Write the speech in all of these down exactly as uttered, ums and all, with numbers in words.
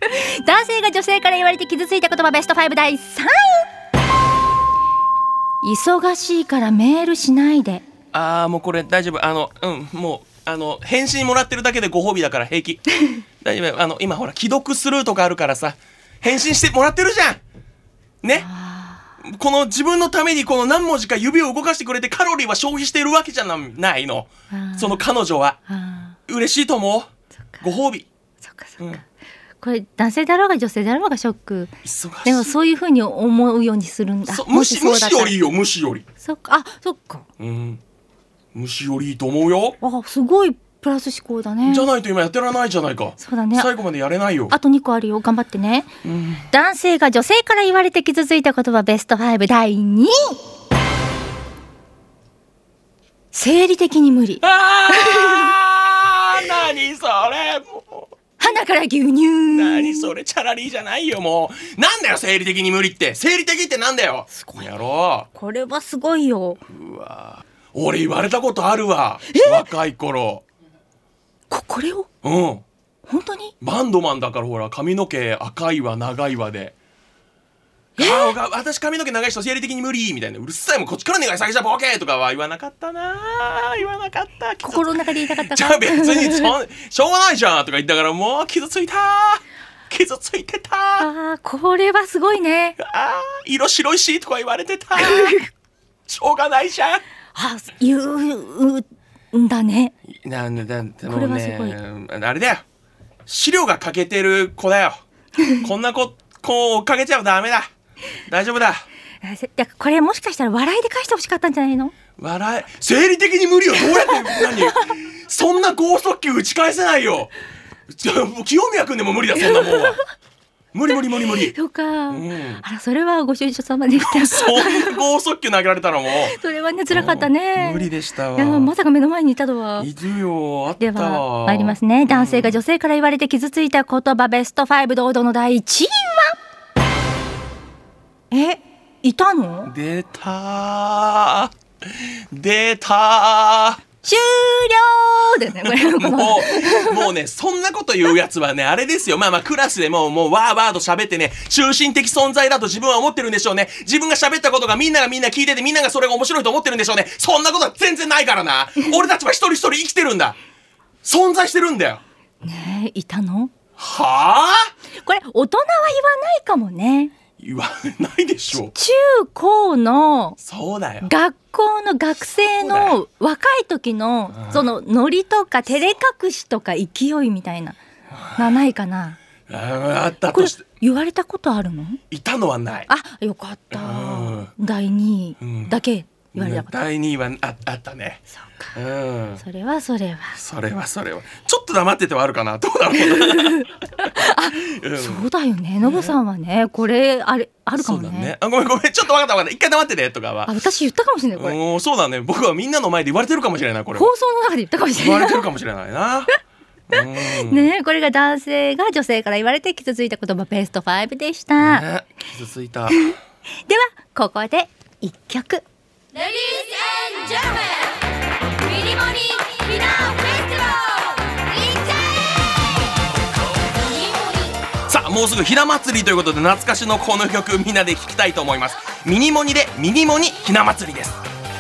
男性が女性から言われて傷ついた言葉ベストファイブだいさんい。忙しいからメールしないで。 あーもうこれ大丈夫。あのうんもうあの返信もらってるだけでご褒美だから平気大丈夫。あの今ほら既読スルーとかあるからさ、返信してもらってるじゃんね。この自分のためにこの何文字か指を動かしてくれてカロリーは消費しているわけじゃないの。その彼女は嬉しいと思う。ご褒美。 そっかそっか、うん、これ男性だろうが女性だろうがショック。 忙しい。 でもそういう風に思うようにするんだ。 無視無視よりいいよ。無視より。 そっか。あ、そっか。 うん。無視よりいいと思うよ。 あ、すごいプラス思考だね。 じゃないと今やってらないじゃないか。 そうだね。 最後までやれないよ。 あとにこあるよ。頑張ってね。 うん、 男性が女性から言われて傷ついた言葉ベストファイブだいにい。生理的に無理。 あー何それもう。 鼻から牛乳。 何それチャラリーじゃないよ。もうなんだよ生理的に無理って。生理的ってなんだよ。 すごいやろう。 これはすごいよ。 うわ俺言われたことあるわ。若い頃。 ここれを。 うん本当にバンドマンだからほら髪の毛赤いわ長いわで、顔が私髪の毛長い人生理的に無理みたいな。うるさいもんこっちから願い下げちゃボケとかは言わなかったな。言わなかった。 心の中で言いたかった。 じゃあ別にそしょうがないじゃんとか言ったからもう傷ついた傷ついてた。 あーこれはすごいね。 あ色白いしとか言われてたしょうがないじゃん。 あ言うんだね。 なんだなんだこれはすごい。 あれだよ資料が欠けてる子だよこんな子こう追っかけちゃダメだ。大丈夫だ。 これもしかしたら笑いで返してほしかったんじゃないの。 笑い生理的に無理よ。どうやって何そんな剛速球打ち返せないよ。清宮君でも無理だそんなもんは。無理無理無理無理。 そうか、 うん、 あらそれはご主人様でした。 そんな剛速球投げられたらもうそれはね辛かったね。 無理でしたわ。 いやまさか目の前にいたとは。 いるよあったわ。 では参りますね。男性が女性から言われて傷ついた言葉ベストファイブ堂々のだいいちいはえいたの。 出た出た終了でねこれもうもうねそんなこと言うやつはねあれですよ。まあまあクラスでもうもうワーワーと喋ってね中心的存在だと自分は思ってるんでしょうね。自分が喋ったことがみんながみんな聞いててみんながそれが面白いと思ってるんでしょうね。そんなことは全然ないからな。俺たちは一人一人生きてるんだ。存在してるんだよ。 ねえいたの。 はあこれ大人は言わないかもね。 言わないでしょ。 中高のそうだよ学校の学生の若い時のそのノリとか照れ隠しとか勢いみたいなのはないかな。 あったとして。 言われたことあるの。 いたのはない。 あよかった。だいにいだけ言われたこと。 だいにいは あ, あったね。 そうか、 うん、 それはそれはそれはそれはちょっと黙っててはあるかな。どうだろうなあ、うん、そうだよね。ノブさんはねこれあれあるかも ね, ねあごめんごめんちょっと分かった分かった一回黙ってねとかは。 あ私言ったかもしれないこれ。 おそうだね僕はみんなの前で言われてるかもしれない。これ放送の中で言ったかもしれない。 言われてるかもしれないなうんねこれが男性が女性から言われて傷ついた言葉ベストファイブでした、 ね、傷ついたではここでいっきょく。 Ladies and gentlemen ミニモニひなフェスティバルいっちゃえ。 さあもうすぐひな祭りということで懐かしのこの曲みんなで聴きたいと思います。ミニモニでミニモニひな祭りです。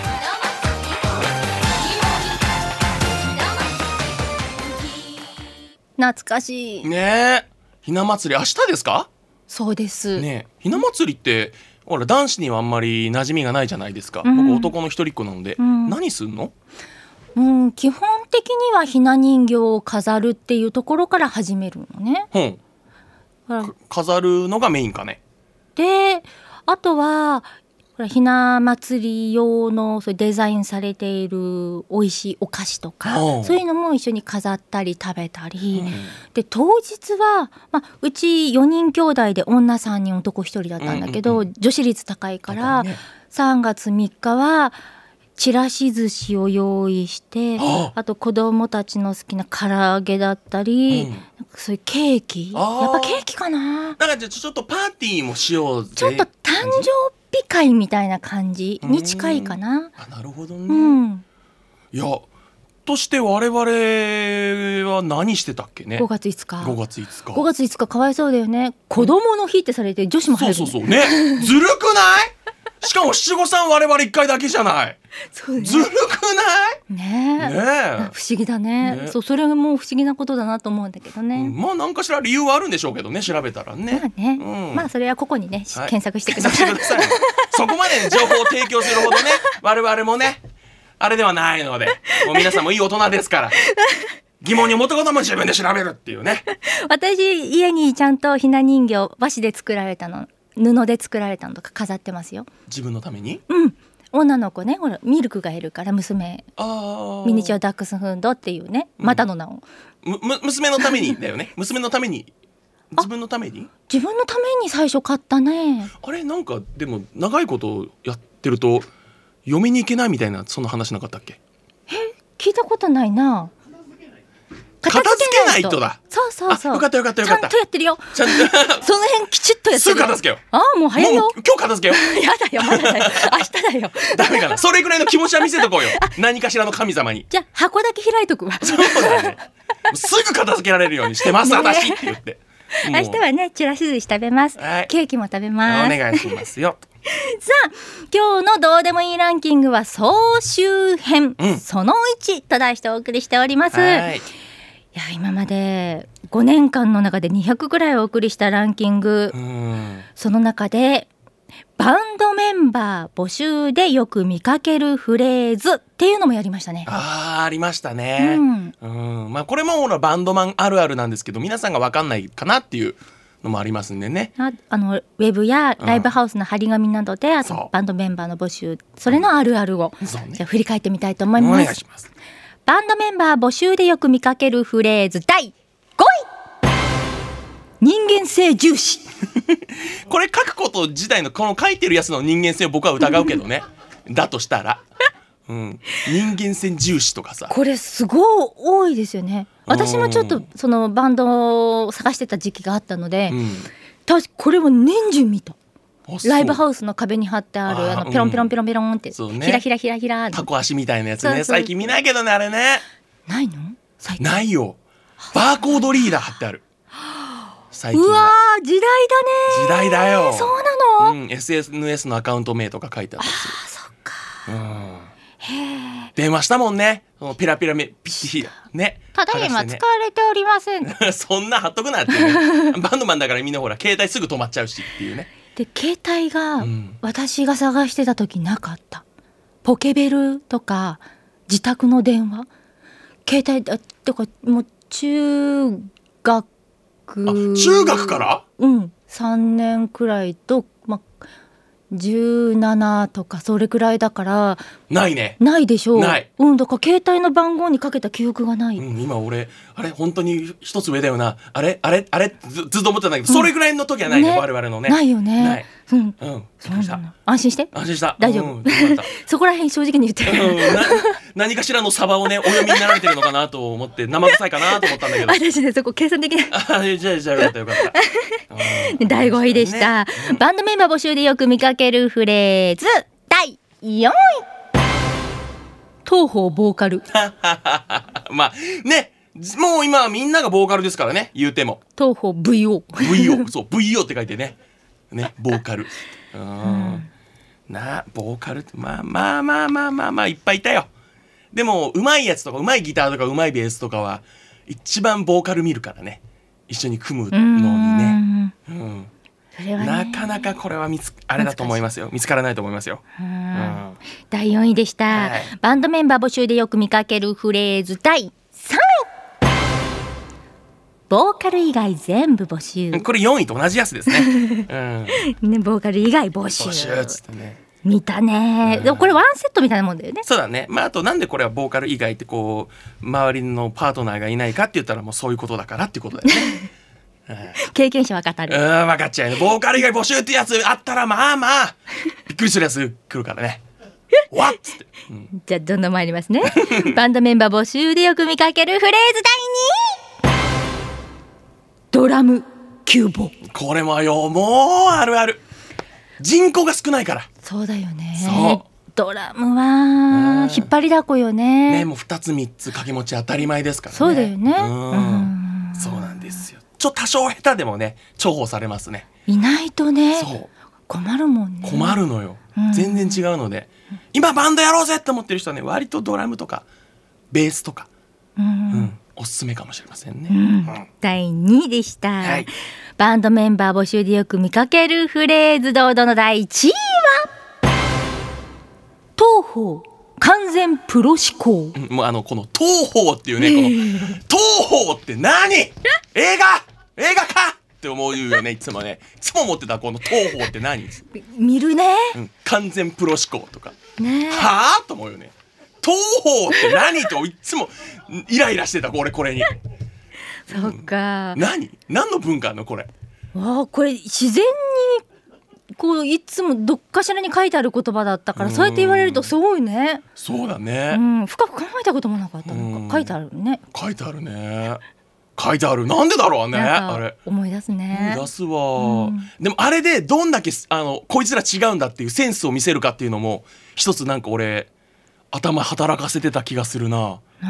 懐かしいねえひな祭り明日ですか。 そうですねえひな祭りってほら男子にはあんまり馴染みがないじゃないですか、うん、僕男の一人っ子なので、うん、何すんの。 うん、基本的にはひな人形を飾るっていうところから始めるのね、 うん、飾るのがメインかね。 であとはひな祭り用のそういうデザインされている美味しいお菓子とかそういうのも一緒に飾ったり食べたり、うん、で当日は、まあ、うちよにん兄弟で女さんにん男ひとりだったんだけど、うんうんうん、女子率高いから、ね、さんがつみっかはちらし寿司を用意して、はあ、あと子どもたちの好きな唐揚げだったり、うん、なんかそういうケーキやっぱケーキかな。 なんかじゃあちょっとパーティーもしようぜ。 ちょっと誕生日会みたいな感じに近いかな。 あなるほどね、 うん、 いやとして我々は何してたっけね。 ごがついつかごがついつかごがついつかかわいそうだよね。子供の日ってされて女子も入る、 そうそうそうねずるくないしかも七五三我々いっかいだけじゃない。 そうね、 ずるくないねえ、 ねえ不思議だ ね, ねそうそれがもう不思議なことだなと思うんだけどね、 うん、まあ何かしら理由はあるんでしょうけどね、調べたらね。 まあね、 うん、 まあそれはここにね、 はい、 検索してください。 検索してくださいそこまで情報を提供するほどね我々もねあれではないので、もう皆さんもいい大人ですから疑問に思ったことも自分で調べるっていうね。 私家にちゃんとひな人形和紙で作られたの、布で作られたのとか飾ってますよ。 自分のために。 うん女の子ね、ほらミルクがいるから娘、 あミニチュアダックスフンドっていうね、 うんまたの名を、 むむ娘のためにだよね娘のために自分のために自分のために最初買ったね。 あれなんかでも長いことやってると嫁に行けないみたいなそんな話なかったっけ。 聞いたことないな。 片付けないとだ。 そうそうそう、 あよかったよかったよかったちゃんとやってるよ。 ちゃんとその辺きちっとやってるよ。 すぐ片付けよああもう早いよ。 もう今日片付けよやだよまだだよ明日だよ。 ダメかなそれぐらいの気持ちは見せとこうよ何かしらの神様に。 じゃあ箱だけ開いとくわ。 そうだねすぐ片付けられるようにしてます、 ね私って言ってもう明日はねちらし寿司食べます、 はいケーキも食べます。 お願いしますよさあ今日のどうでもいいランキングは総集編、 うんそのいちと題してお送りしております。 はいいや今までごねんかんの中でにひゃくくらいお送りしたランキング、 うんその中でバンドメンバー募集でよく見かけるフレーズっていうのもやりましたね。 あーありましたね、 うんうんまあ、これもほらバンドマンあるあるなんですけど皆さんが分かんないかなっていうのもありますんでね。 ああのウェブやライブハウスの張り紙などで、あそうとバンドメンバーの募集、それのあるあるを、 そうねじゃあ振り返ってみたいと思いおます。 願いしますバンドメンバー募集でよく見かけるフレーズだいごい、人間性重視。 これ書くこと自体のこの書いてるやつの人間性を僕は疑うけどねだとしたら、うん、人間性重視とかさこれすごい多いですよね。私もちょっとそのバンドを探してた時期があったので、 うん確かこれは年中見た。 あそうライブハウスの壁に貼ってあるあーあのペロンペロンペロンペロンって、 そうねひらひらひらひらタコ足みたいなやつそうそうね最近見ないけどねあれね。 ないの最近。 ないよバーコードリーダー貼ってある最近うわはー時代だね。 時代だよそうなの、 うん、エスエヌエス のアカウント名とか書いてあったりする。 あそっか。 うんへえ。 電話したもんねそのペラペラめピッねただいま剥がして使われておりません。 ねそんな貼っとくなっていうねバンドマンだからみんなほら携帯すぐ止まっちゃうしっていうね。 で携帯がうん私が探してた時なかった。ポケベルとか自宅の電話、携帯だとかもう中学あ中学からうんさんねんくらいと、まあ、じゅうななとかそれくらいだからないね。 ないでしょう。 ないうん、だから携帯の番号にかけた記憶がない、 うん、今俺あれ本当に一つ上だよなあれあれあれずずっと思ってたんだけど、それぐらいの時はないね、 ね我々のねないよね。 ないうん、 うんびっくりした安心して安心した大丈夫、 うん、よかったそこら辺正直に言ってる、 うん、な何かしらのサバをねお読みになられてるのかなと思って生臭いかなと思ったんだけど私ねそこ計算できないあじゃあじゃあよかったよかったうんだいごいでした、 ねバンドメンバー募集でよく見かけるフレーズだいよんい、東方ボーカル。 まあねもう今はみんながボーカルですからね言うても東方 ブイオーブイオー そう ブイオー って書いてねねボーカルうん、なあボーカルってまあまあまあまあまあまあいっぱいいたよ。でもうまいやつとかうまいギターとかうまいベースとかは一番ボーカル見るからね一緒に組むのにね、うんそれはねなかなかこれは見つあれだと思いますよ見つからないと思いますよ。 うんうんだいよんいでした、 はいバンドメンバー募集でよく見かけるフレーズだいさんい、ボーカル以外全部募集、 これよんいと同じやつですね。うん、 ね、ボーカル以外募集募集っつってね。 見たね、 うんでもこれワンセットみたいなもんだよね。 そうだね。まああとなんでこれはボーカル以外ってこう周りのパートナーがいないかって言ったらもうそういうことだからっていうことだよね。 経験者は語る、 うん分かっちゃうよね。ボーカル以外募集ってやつあったらまあまあびっくりするやつ来るからね。わっつって、うん、 じゃあどんどん参りますねバンドメンバー募集でよく見かけるフレーズだいにい、ドラムキューボ。 これもよもうあるある。人口が少ないから。 そうだよね。 そうドラムは引っ張りだこよね。 ね、もうふたつみっつ掛け持ち当たり前ですからね。 そうだよね。 うん、うん、そうなんですよ。ちょっと多少下手でもね重宝されますね。 いないとね、 そう困るもんね。 困るのよ、 うん、 全然違うので、今バンドやろうぜって思ってる人はね割とドラムとかベースとか、 うんうん 、おすすめかもしれませんね。 うんうん、だいにいでした、 はい、 バンドメンバー募集でよく見かけるフレーズ堂々のだいいちいは東方完全プロ思考、 うん、もうあのこの東方っていうね、この東方って何映画映画かって思うよね。いつもねいつも思ってたこの東方って何見るね、 うん、完全プロ思考とか、 ね、 はぁと思うよね。東方って何といつもイライラしてた俺これに。 そっか、 うん、何何の文化あんのこれ。 わあ、これ自然にこういつもどっかしらに書いてある言葉だったから、そうやって言われるとすごいね。 そうだね、 うん、深く考えたこともなかったのか。書いてあるね。 書いてあるね。書いてある。なんでだろうね。あれ思い出すね。 思い出すわ、うん、でもあれでどんだけあのこいつら違うんだっていうセンスを見せるかっていうのも一つなんか俺頭働かせてた気がするな、うん、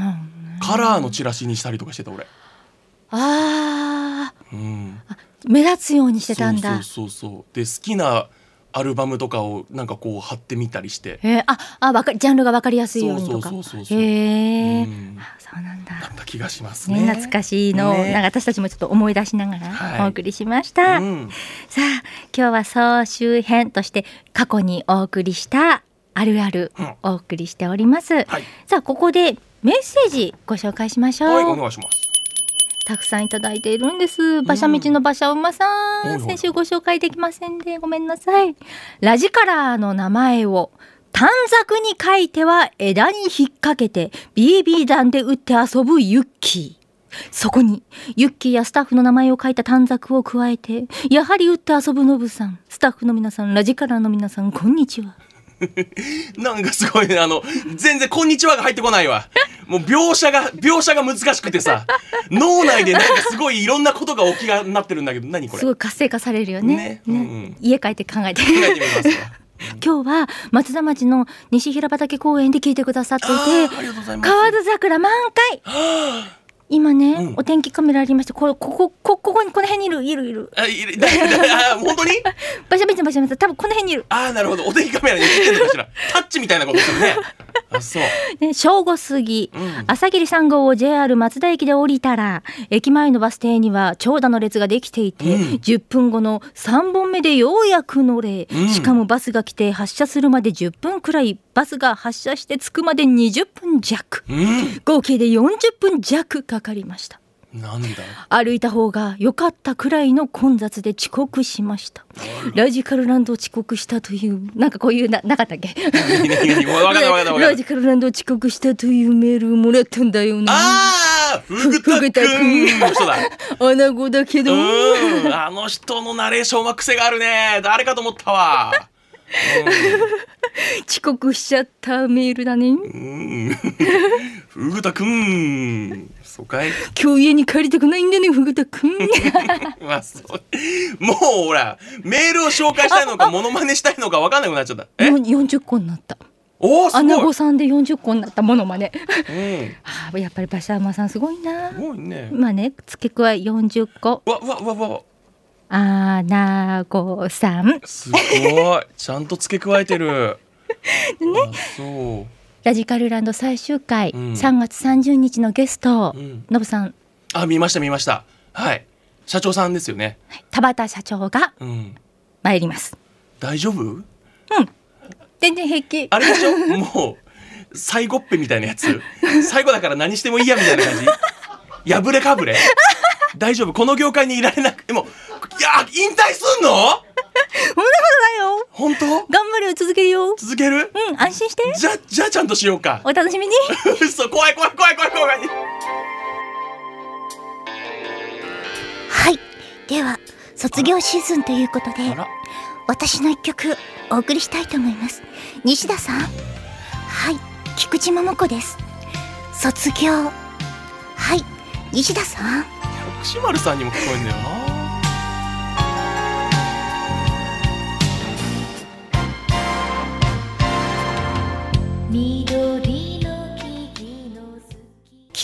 カラーのチラシにしたりとかしてた俺。 あ、 うん、 あ、目立つようにしてたんだ。 そうそうそうそう。で好きなアルバムとかをなんかこう貼ってみたりして、 えー、ああわかジャンルが分かりやすいようにとか。 そうそうそうそう。 へえ、 うん、 あ、そうなんだ。 だった気がしますね。 ね、懐かしいのを、ね、なんか私たちもちょっと思い出しながらお送りしました、はい、うん、さあ今日は総集編として過去にお送りしたあるあるお送りしております、うん、はい、さあここでメッセージご紹介しましょう。 はい、お願いします。 たくさんいただいているんです。馬車道の馬車馬さん、うん、先週ご紹介できませんでごめんなさい。ラジカラーの名前を短冊に書いては枝に引っ掛けて ビービー 弾で撃って遊ぶユッキー。そこにユッキーやスタッフの名前を書いた短冊を加えてやはり撃って遊ぶノブさん、スタッフの皆さん、ラジカラーの皆さん、こんにちは。 なんかすごいね、あの全然こんにちはが入ってこないわ。もう描写が描写が難しくてさ、脳内でなんかすごいいろんなことが起きがなってるんだけど、何これ。すごい活性化されるよね。ね、うんうん、家帰って考えて考えてみますわ。今日は松田町の西平畑公園で聞いてくださっていて、河津桜満開。今ね、うん、お天気カメラありまして、ここここここにこの辺にいるいるいる。 あ、いる。だだあ、本当に？ バシャバシャバシャバシャ、多分この辺にいる。 ああ、なるほど。お天気カメラに映ってるのかしら。タッチみたいなことするね。あ、そう。 ね、正午過ぎ、うん、朝霧さん号を ジェイアール 松田駅で降りたら、駅前のバス停には長蛇の列ができていて、うん、じゅっぷんごのさんぼんめでようやく乗れ、うん、しかもバスが来て発車するまでじゅっぷんくらい、バスが発車して着くまでにじゅっぷん弱、うん、合計でよんじゅっぷん弱かかりました。 なんだ、 歩いた方が良かったくらいの混雑で遅刻しました。ラジカルランド遅刻したという、なんかこういう な, なかったっけラジカルランド遅刻したというメールをもらったんだよね。 あー、ふぐたくんアナゴだけど、 うん、あの人のナレーションは癖があるね。誰かと思ったわ。うん、 遅刻しちゃったメールだね。うん、 ふぐたくん、そうかい。 今日家に帰りたくないんだね、ふぐたくん。 まあ、そうもうほらメールを紹介したいのかモノマネしたいのか分かんなくなっちゃった。えよんじゅっこになった。 おー、すごい。 アナゴさんでよんじゅっこになったモノマネ。うん、はあ、やっぱり馬車馬さんすごいな。 すごいね。 まあね、付け加えよんじゅっこ。 わわわわわ。 アナゴさん、 すごい。ちゃんと付け加えてる。ね、そう。 ラジカルランド最終回、うん、さんがつさんじゅうにちのゲスト、うん、のぶさん。 あ、見ました見ました。はい。社長さんですよね。 はい、田畑社長が参ります。 うん、大丈夫？うん。 全然平気。 あれでしょ？もう最後っぺみたいなやつ。最後だから何してもいいやみたいな感じ。破れかぶれ。大丈夫？この業界にいられなくても、いや、引退すんの？ そんなことないよ。 本当？ 頑張るよ、続けるよ。続ける？ うん、安心して。 じゃ、じゃあちゃんとしようか。 お楽しみに。 嘘、怖い怖い怖い怖い怖い。 はい、では卒業シーズンということで、私の一曲お送りしたいと思います。西田さん。はい、菊池桃子です。卒業。はい、西田さん。 薬師丸さんにも聞こえんだよな。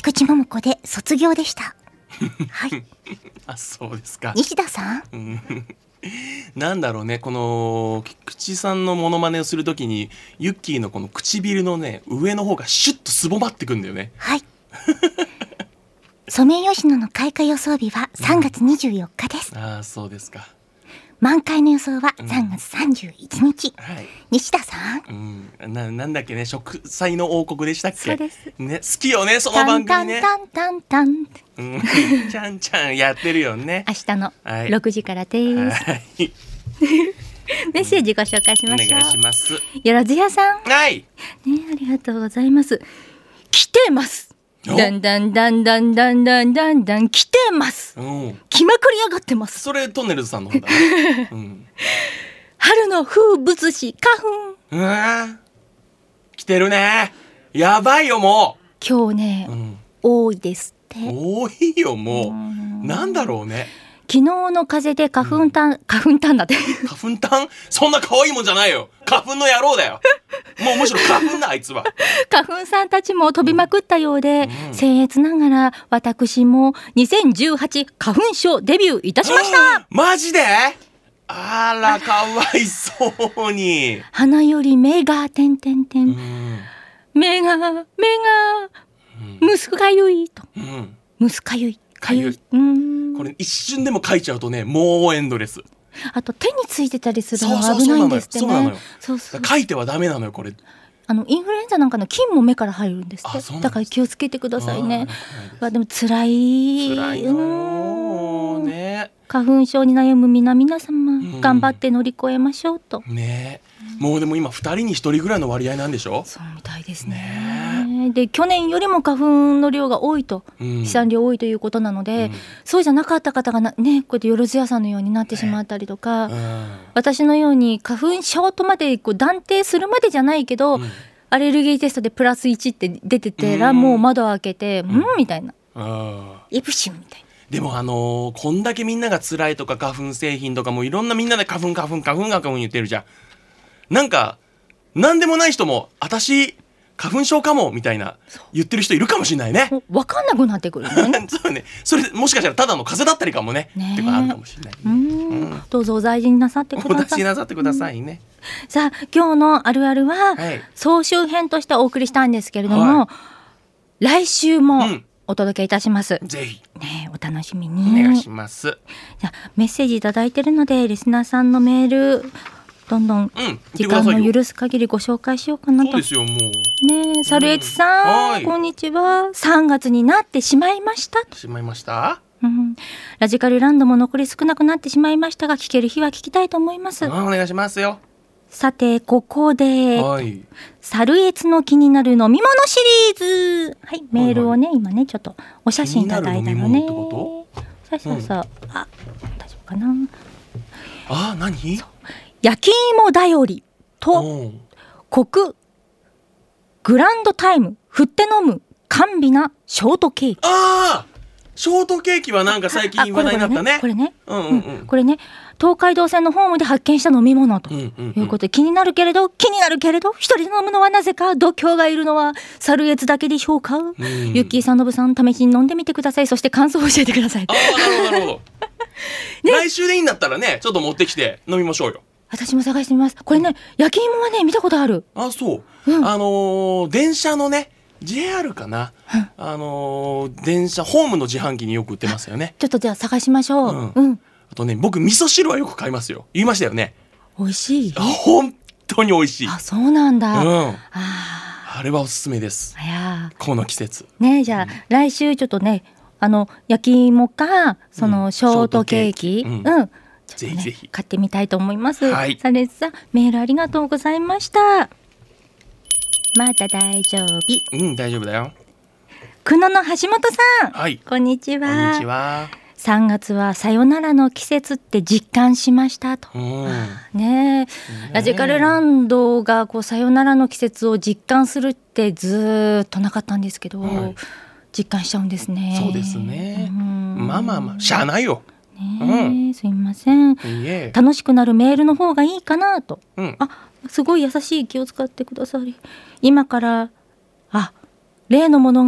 菊池桃子で卒業でしたはいあ、そうですか。 西田さん、 うんなんだろうね、この菊池さんのモノマネをするときにユッキーのこの唇のね上の方がシュッとすぼまってくんだよね。 はいソメイヨシノの開花予想日はさんがつにじゅうよっかです、 ああ、そうですか。 満開の予想はさんがつさんじゅういちにち、 はい。 西田さん、 うん、ななんだっけね、植栽の王国でしたっけ。 そうですね、好きよねそのタ番組ね。 ンタンタンタンタンうんちゃんちゃんやってるよね。 明日のはいろくじからです、 はい、 メッセージご紹介しお願ましょう。 いします。 よろずやさん、ね、 はい。 ありがとうございます。来てます。 おだんだんだんだんだんだんだんだん来てます。 うん。 来まくりやがってます。 それトンネルズさんの方だね。うん。 春の風物詩花粉。 うわー来てるね。やばいよも今日ね、 う。うん。 多いですって。 多いよもう。なんだろうね。 昨日の風で花粉たん、花粉たんだって。 花粉炭そんな可愛いもんじゃないよ。花粉の野郎だよ。もうむしろ花粉だあいつは。 花粉さんたちも飛びまくったようで、 うん僭越ながら私もにせんじゅうはち花粉症デビューいたしましたマジで？あらかわいそうに。 鼻より目がてんてんてうんん、目が目がむすかゆいと、 うんうん。 むすかゆいかゆい、 かゆいうんこれ一瞬でも書いちゃうとねもうエンドレス。 あと手についてたりするのそうそうは危ないんですってそうなのよね。そうそう。 書いてはダメなのよこれ。 あのインフルエンザなんかの菌も目から入るんですってあそうなんですだから気をつけてくださいね。 あーわでも辛い辛いのうんね。 花粉症に悩む皆々様、 ん頑張って乗り越えましょうと。 ねもうでも今ふたりにひとりぐらいの割合なんでしょ。 そうみたいですねね。で去年よりも花粉の量が多いと、 うん飛散量多いということなので、 うんそうじゃなかった方がなねこうやってよろずやさんのようになってしまったりとか、 うん私のように花粉症とまでこう断定するまでじゃないけど、 うんアレルギーテストでプラスいちって出ててら、 うんもう窓開けてうんみたいなあーイプシュンみたいな。 でもあのーこんだけみんなが辛いとか花粉製品とかもいろんなみんなで花粉花粉花粉花粉言ってるじゃん。なんかなんでもない人も私花粉症かもみたいな言ってる人いるかもしれないね。 もう分かんなくなってくるね。 そうね。それもしかしたらただの風邪だったりかもね。 ねえっていうかあるかもしれない、 うね。 んどうぞお大事になさってくお出しださい。 なさってくださいね。 さあ今日のあるあるは、 はい総集編としてお送りしたんですけれども、 は来週もうんお届けいたします、 ぜひねえお楽しみおに。 願いします。 じゃあメッセージいただいてるのでリスナーさんのメールどんどんうん。言って時くださいよ。 間の許す限りご紹介しようかなと。 そうですよもう。 ねえサルエツさん、 はいこんにちは。さんがつになってしまいました、 しまいました。 うん、ラジカルランドも残り少なくなってしまいましたが聞ける日は聞きたいと思います。 あお願いしますよ。 さてここではい。 サルエツの気になる飲み物シリーズ、はい、メールをね、今ねちょっとお写真いただいたの気になる飲ねみ物ってこそうそうそう、あ大丈夫かな。 あ何？ 焼き芋だよりとうんコクグランドタイム振って飲む甘美なショートケーキ。 ああショートケーキはなんか最近話題になったね。 これねうんうんうん。 これね東海道線のホームで発見した飲み物とうんうんうんいうことで、気になるけれど気になるけれど一人で飲むのはなぜか度胸がいるのはサルエツだけでしょうか、 んユッキーさんノブさん試しに飲んでみてください。そして感想を教えてください。 ああなるほどなるほど。来週でいいんだったらねちょっと持ってきて飲みましょうよ。 私も探してみます。これね焼き芋はね見たことある。 あそう、 うんあのー電車のね ジェイアール かな、あのー電車ホームの自販機によく売ってますよね。 ちょっとじゃあ探しましょう。 うんうん、 あとね僕味噌汁はよく買いますよ。言いましたよね。 美味しい。 本当に美味しい。 あそうなんだ。 うんああれはおすすめです。 あいやこの季節。 ねじゃあ、来週ちょっとねあの焼き芋かそのショートケーキ、うんショートケーキうんちょっとねぜひぜひ買ってみたいと思います。 はいサレさんメールありがとうございました。まだ大丈夫。 うん大丈夫だよ。 久野の橋本さん、 はいこんにちは。 こんにちは。 さんがつはさよならの季節って実感しましたと。 うんねえラジカルランドがこうさよならの季節を実感するってずーっとなかったんですけど、 はい実感しちゃうんですね。 そうですね。 うんまあまあまあしゃあないよ。 ねえすいません。 いいえ。 楽しくなるメールの方がいいかなと。 うん。 あすごい優しい気を使ってくださり今からあ例のものが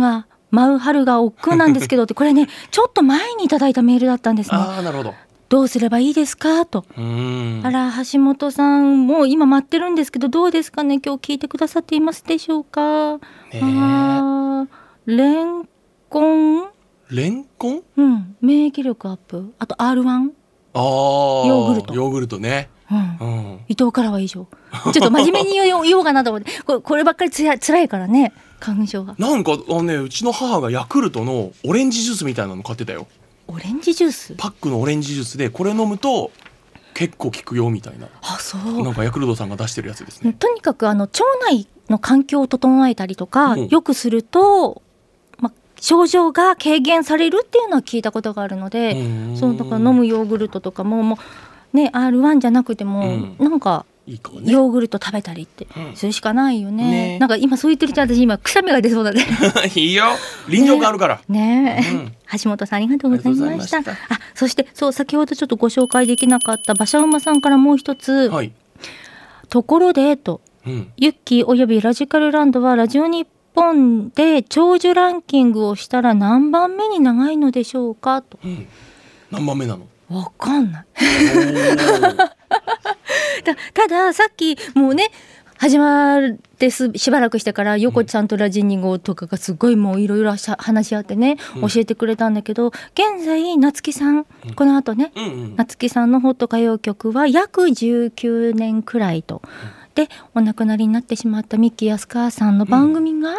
舞う春が億劫なんですけどってこれねちょっと前にいただいたメールだったんですね。 ああなるほど。 どうすればいいですかと。 うーんあら橋本さんもう今待ってるんですけどどうですかね今日聞いてくださっていますでしょうか。 ねえあレンコン、 レンコンうん、免疫力アップあと アールワン、 あーヨーグルトヨーグルトね、 うんうん、 伊藤からは以上。ちょっと真面目に言おう言おうかなと思ってこれ、こればっかりつらつらいからね花粉症が。 なんかあのねうちの母がヤクルトのオレンジジュースみたいなの買ってたよ。 オレンジジュース。 パックのオレンジジュースでこれ飲むと結構効くよみたいな、 あそうなんかヤクルトさんが出してるやつですね。 とにかくあの腸内の環境を整えたりとかうんよくすると、まあ、症状が軽減されるっていうのは聞いたことがあるので、 うんそうだから飲むヨーグルトとかももうね アールワン じゃなくても、 うんなんかいいかもね。 ヨーグルト食べたりってうんするしかないよね。 ねなんか今そう言ってるうちに私今くしゃみが出そうだね。 いいよ臨場感あるから、 ねえ、 うん橋本さんありがとうございました。 ありがとうございまあ、そしてそう先ほどちょっとご紹介できなかった馬車馬さんからもう一つ、 はい、 ところでとうん、 ユッキーおよびラジカルランドはラジオ日本で長寿ランキングをしたら何番目に長いのでしょうかと。 うん、何番目なの？ わかんない。 おーたたださっきもうね始まってすしばらくしてから横ちゃんとラジニゴとかがすごいもういろいろ話し合ってね、 うん教えてくれたんだけど現在夏木さん、 うんこの後ねうんうん、 夏木さんのホット歌謡曲は約じゅうきゅうねんくらいと、でお亡くなりになってしまったミッキー安川さんの番組が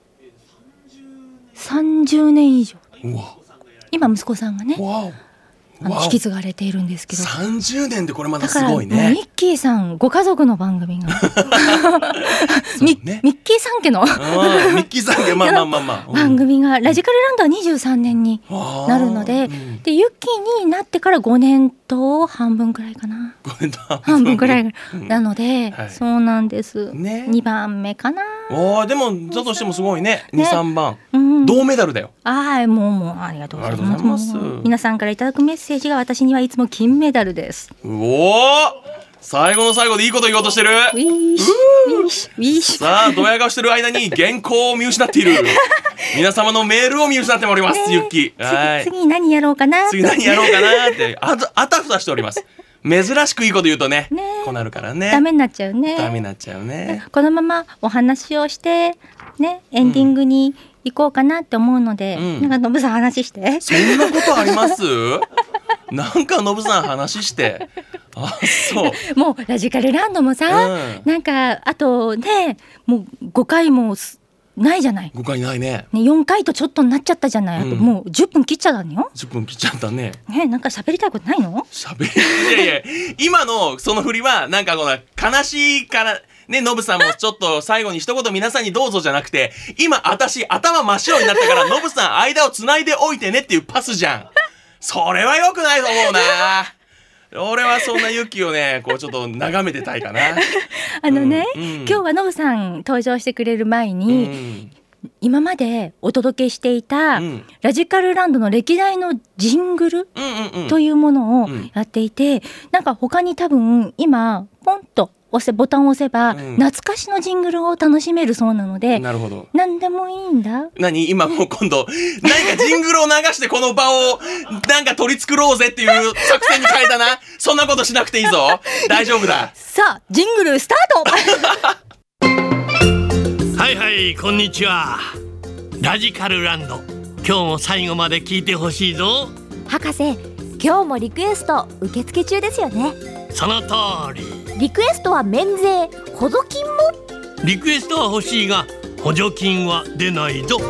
さんじゅうねん以上、 うわ今息子さんがねわおあの引き継がれているんですけど、 さんじゅうねんでこれまただからもうミすごいね。 ッキーさんご家族の番組がミねミッキーさん家のうんミッキーさんでまあまあまあまあ、うん番組がラジカルランドはにじゅうさんねんになるので、 あーうんでユッキーになってからごねんと半分くらいかな、 ごめんな半分くらいうんなので、 はいそうなんです、 ねにばんめかな、 おーでもだとしてもすごいねねにさんばん、 うん、 銅メダルだよ。 ああもうもうありがとうございます。 ありがとうございますもう皆さんからいただくメッセージが私にはいつも金メダルです。 おお最後の最後でいいこと言おうとしてる。 ウィーシウィーシウィーシさあドヤ顔してる間に原稿を見失っている皆様のメールを見失っております、ゆっきはい次次何やろうかな。 次何やろうかなってあたあたふたしております。珍しくいいこと言うとねねこうなるからねダメになっちゃうね。 ダメになっちゃうね。 このままお話をしてねエンディングに行こうかなって思うので、 うんなんかノブさん話して。 そんなことありますなんかノブさん話してあそうもうラジカルランドもさ、 うんなんかあとねもうごかいもすないじゃない。 誤解ないね。 ね、よんかいとちょっとになっちゃったじゃない。あとうんもうじゅっぷん切っちゃったのよ。 じゅっぷん切っちゃったね。 ね、なんか喋りたいことないの？ 喋りいやいや今のその振りはなんかこの悲しいからねノブさんもちょっと最後に一言皆さんにどうぞじゃなくて今私頭真っ白になったからノブさん間をつないでおいてねっていうパスじゃん。それは良くないと思うな。俺はそんなユッキーをねこうちょっと眺めてたいかな。 あのね、 うんうん今日はノブさん登場してくれる前うに、 ん今までお届けしていた、 うんラジカルランドの歴代のジングルうんうんうんというものをうんやっていて、なんか他に多分今ポンと押せボタンを押せば、 うん懐かしのジングルを楽しめるそうなので、 なるほど。 何でもいいんだ。 何今もう今度何かジングルを流してこの場をなんか取り繕ろうぜっていう作戦に変えたな。そんなことしなくていいぞ。大丈夫だ。 さあジングルスタート。 はいはいこんにちは。ラジカルランド今日も最後まで聞いてほしいぞ。 博士、今日もリクエスト受付中ですよね。 その通り。 リクエストは免税、補助金も。 リクエストは欲しいが補助金は出ないぞ。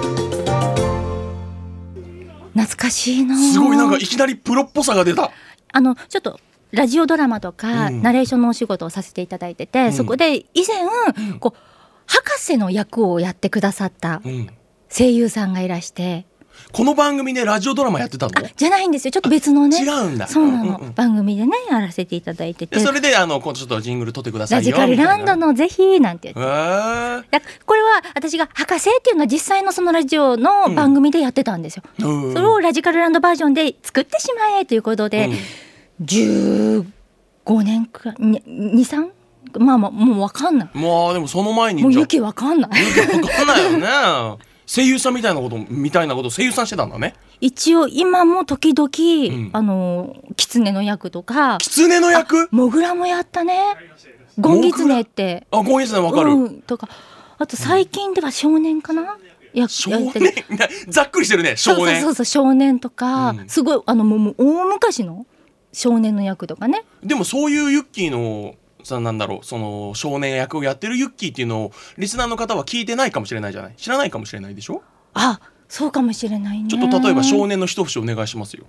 懐かしいな。 すごいなんかいきなりプロっぽさが出た。 あのちょっとラジオドラマとか、 うんナレーションのお仕事をさせていただいてて、 んそこで以前、こう博士の役をやってくださったうん。 声優さんがいらして、 この番組でラジオドラマやってたの？ じゃないんですよ、ちょっと別のね。 違うんだ。 そうなの、 んんん番組でねやらせていただいてて、 でそれであの今度ちょっとジングル撮ってくださいよ。 ラジカルランドのぜひなんて言って。 へーだこれは私が博士っていうのは実際のそのラジオの番組でやってたんですよ、 うんそれをラジカルランドバージョンで作ってしまえということで、じゅうごねんくらいにさんまあまあもう分かんない、 うんもうでもその前にもうじゃあユキ分かんない分かんないよね。 声優さんみたいなことみたいなこと声優さんしてたんだね。 一応今も時々、 うん、 あの狐の役とか狐の役モグラもやったね。ゴンギツネってあゴンギツネわかる、 うん、とかあと最近では少年かな、うん、や少年ざっくりしてるね少年。 そうそうそう少年とか、うん、すごいあのもう大昔の少年の役とかね。 でもそういうユッキーのさなんだろうその少年役をやってるユッキーっていうのをリスナーの方は聞いてないかもしれないじゃない知らないかもしれないでしょ。 あそうかもしれないね。 ちょっと例えば少年の一節お願いしますよ。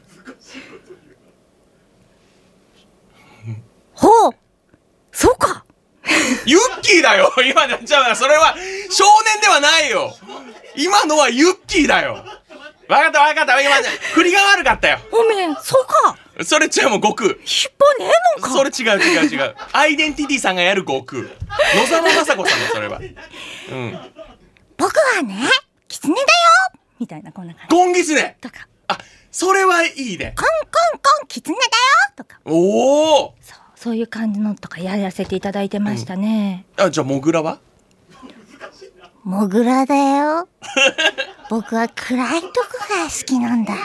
ほうそうかユッキーだよ今のじゃあそれは少年ではないよ。今のはユッキーだよ。わかったわかった今振りが悪かったよ。 おめえそうかそれ違うもう悟空。 引っ張ねえのか。 それ違う違う違うアイデンティティさんがやる悟空。野沢雅子さんだそれは。うん僕はね狐だよみたいなこんな感じ。 ゴンギツネとかあそれはいいね。 コンコンコン狐だよとか。 おおそうそういう感じのとかやらせていただいてましたね、 うん、あじゃあモグラはモグラだよ僕は暗いとこが好きなんだ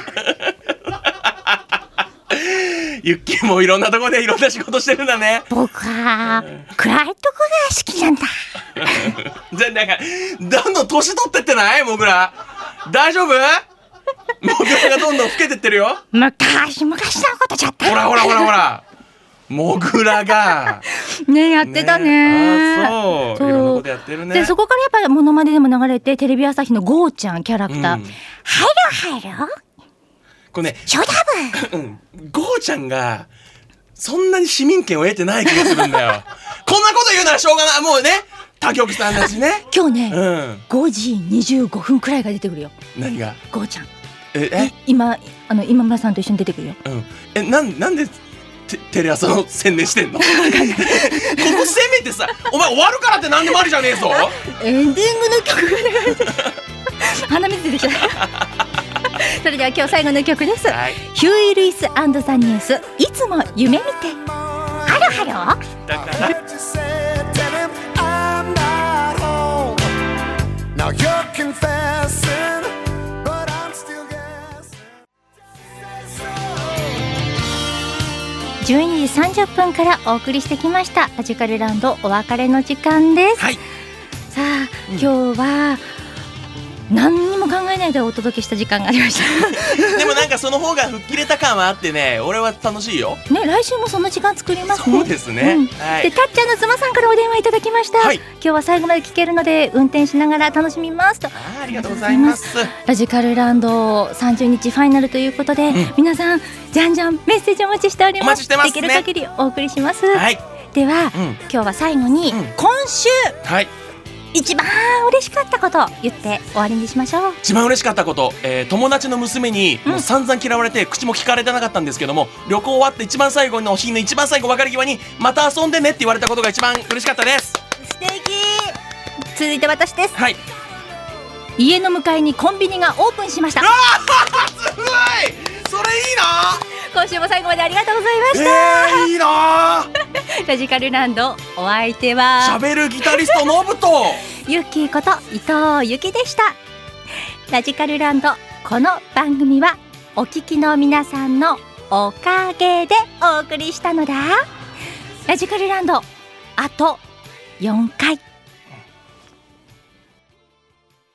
ユッキーもいろんなとこでいろんな仕事してるんだね。 僕は暗いとこが好きなんだじゃなんかどんどん年取ってってないモグラ大丈夫モグラがどんどん老けてってるよ。 昔昔のことじゃったほらほらほらほらモグラがねやってた ね, ねあそうそういろんなことやってるね。 でそこからやっぱりモノマネでも流れてテレビ朝日のゴーちゃんキャラクター、うん、 ハロハロこれねショダブ、 うん、ゴーちゃんがそんなに市民権を得てない気がするんだよこんなこと言うならしょうがないもうね他局さんだしね今日ね、うん、ごじにじゅうごふんくらいが出てくるよ。 何がゴーちゃんええ今あの今村さんと一緒に出てくるよ、 うん、えなんなんでテ, テレ朝の宣伝してんのここせめてさお前終わるからって何でもありじゃねえぞエンディングの曲が流れて鼻水出てきたそれでは今日最後の曲です、はい、ヒューイ・ルイス&ザ・ニュースいつも夢見てハロハロだからじゅうにじさんじゅっぷんからお送りしてきましたラジカルランドお別れの時間です、 はい、 さあ、うん、今日は何にも考えないでお届けした時間がありましたでもなんかその方が吹っ切れた感はあってね俺は楽しいよね。 来週もその時間作りますね。 そうですね、うんはい、でたっちゃんの妻さんからお電話いただきました、はい、今日は最後まで聞けるので運転しながら楽しみますと。 あ, ありがとうございます。 ラジカルランドさんじゅうにちファイナルということで、うん、皆さんじゃんじゃんメッセージお待ちしております。 お待ちしてますね。 できる限りお送りします、 はい、 では、うん、今日は最後に、うん、今週、 はい一番嬉しかったことを言って終わりにしましょう。 一番嬉しかったこと、えー、友達の娘にもう散々嫌われて、うん、口も聞かれてなかったんですけども旅行終わって一番最後の日の一番最後別れ際にまた遊んでねって言われたことが一番嬉しかったです。 素敵。続いて私です、 はい、 家の向かいにコンビニがオープンしました。 あーすごいそれいいな。 今週も最後までありがとうございました。 えー、いいなラジカルランドお相手はしゃべるギタリストのぶとゆっきーこと伊藤ゆきでした。ラジカルランドこの番組はお聞きの皆さんのおかげでお送りしたのだ。ラジカルランドあとよんかい